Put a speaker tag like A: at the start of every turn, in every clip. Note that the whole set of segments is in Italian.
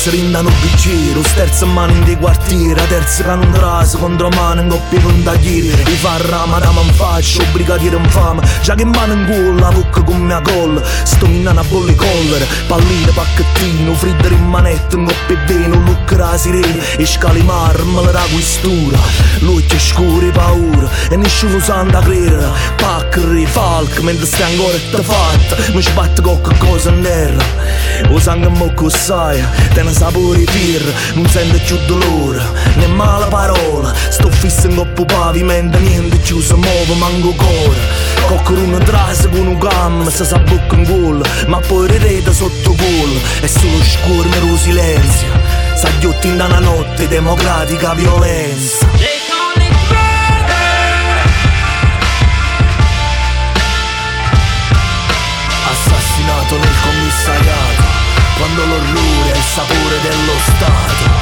A: si rindano bicchiere, sterzo in mano in dei quartieri, a terza che non rasa contro mano in coppia con tagliere. I farra madama in faccia, obbligati in fama, già che mano in culo, la bocca con mia colla. Sto minnando a bolle collere, palline, pacchettino, friddere in manetta, in coppia e vino, look la sirena, e scali marmala la questura. L'occhio scuro e paura, e nessuno sa andare a credere. Paccari, falc, mentre stai ancora te fatta, mi sbatte qualche cosa in terra. O sangue mo cossai, te ne sapore pirra, non sento più dolore, né male parola. Sto fisso in coppo pavimento, niente più si muove, manco cuore. Qualcuno trase con un gam, se sa bocca in culo, ma poi rete sotto culo. È solo scuro mero silenzio, sa ghiotti in una notte, democratica violenza. Assassinato nel commissariato, quando l'orrore è il sapore dello Stato.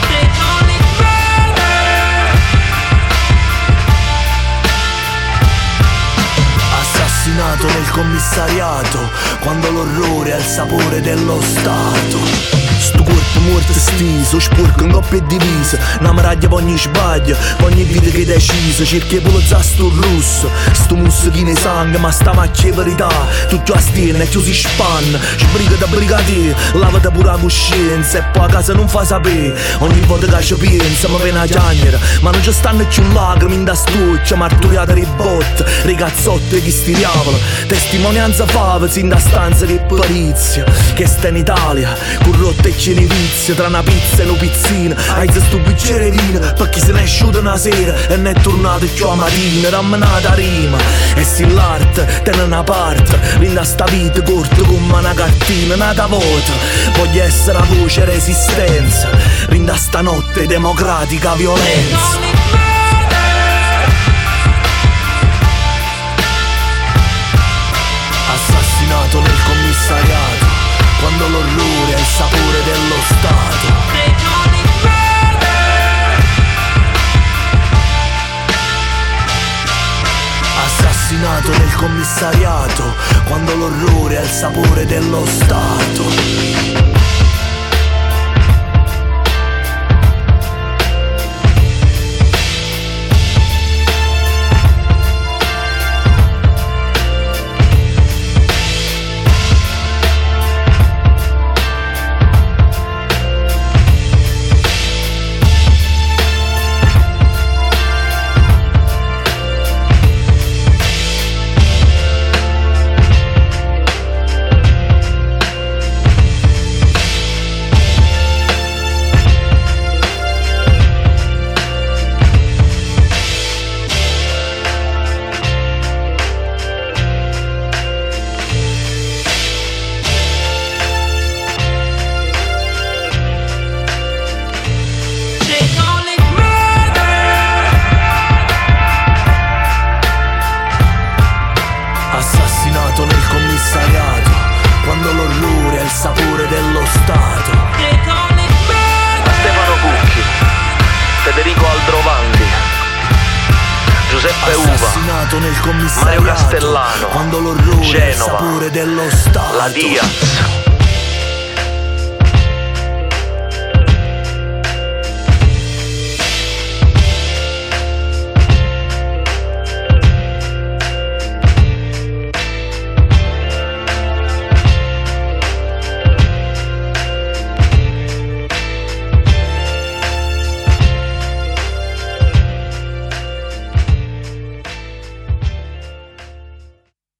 A: Assassinato nel commissariato, quando l'orrore è il sapore dello Stato. Sto corpo morto steso, sporco in coppia e divisa, una maraglia per ogni sbaglio, per ogni vita che decisa. Cerchi di pulizzare sto russo, sto muschino di sangue, ma sta macchia di verità. Tutto a stirne e chiusi spanna, sbriga da brigadier, lavati pure la coscienza, e poi a casa non fa sapere. Ogni volta che ci pensa mi viene a piangere, ma non ci stanno più lacrime in da stuccia, martoriate le botte, ragazzotte che stiriavano, testimonianza fava in da stanza che perizia. Che sta in Italia, corrotta e cenevizia, tra una pizza e una pizzina, hai sto bicchiere vino, per chi se ne è asciuto una sera e ne è tornato più a mattina, rammenata rima. E se l'arte tiene una parte, vinda sta vita corta come una cartina, nata volta, voglio essere la voce resistenza, rinda stanotte democratica violenza. Assassinato nel commissariato, quando l'orrore è il sapore dello Stato. Assassinato nel commissariato, quando l'orrore è il sapore dello Stato. Assassinato nel commissariato, quando l'orrore è il sapore dello Stato.
B: Stefano Cucchi, Federico Aldrovandi, Giuseppe Uva,
A: assassinato nel commissariato,
B: Mario Castellano,
A: quando l'orrore è il
B: Genova,
A: sapore dello Stato.
B: La Diaz.